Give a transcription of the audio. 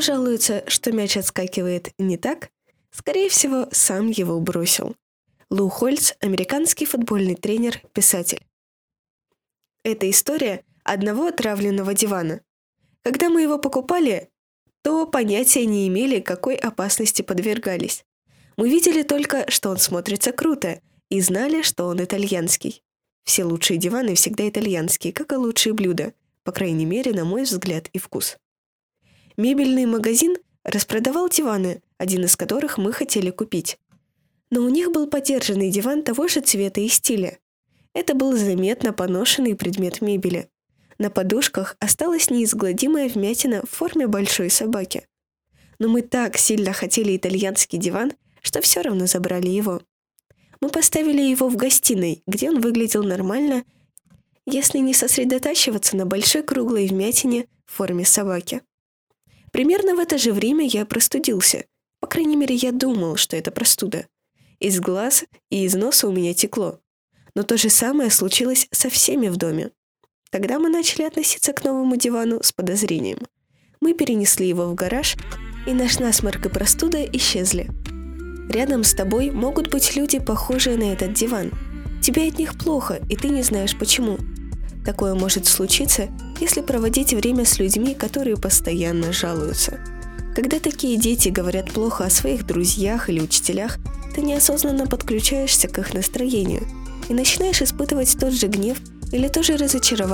жалуется, что мяч отскакивает не так? Скорее всего, сам его бросил. Лу Хольц – американский футбольный тренер, писатель. Это история одного отравленного дивана. Когда мы его покупали, то понятия не имели, какой опасности подвергались. Мы видели только, что он смотрится круто, и знали, что он итальянский. Все лучшие диваны всегда итальянские, как и лучшие блюда, по крайней мере, на мой взгляд и вкус. Мебельный магазин распродавал диваны, один из которых мы хотели купить. Но у них был подержанный диван того же цвета и стиля. Это был заметно поношенный предмет мебели. На подушках осталась неизгладимая вмятина в форме большой собаки. Но мы так сильно хотели итальянский диван, что все равно забрали его. Мы поставили его в гостиной, где он выглядел нормально, если не сосредотачиваться на большой круглой вмятине в форме собаки. Примерно в это же время я простудился. По крайней мере, я думал, что это простуда. Из глаз и из носа у меня текло. Но то же самое случилось со всеми в доме. Тогда мы начали относиться к новому дивану с подозрением. Мы перенесли его в гараж, и наш насморк и простуда исчезли. Рядом с тобой могут быть люди, похожие на этот диван. Тебе от них плохо, и ты не знаешь почему. Такое может случиться, если проводить время с людьми, которые постоянно жалуются. Когда такие дети говорят плохо о своих друзьях или учителях, ты неосознанно подключаешься к их настроению и начинаешь испытывать тот же гнев или то же разочарование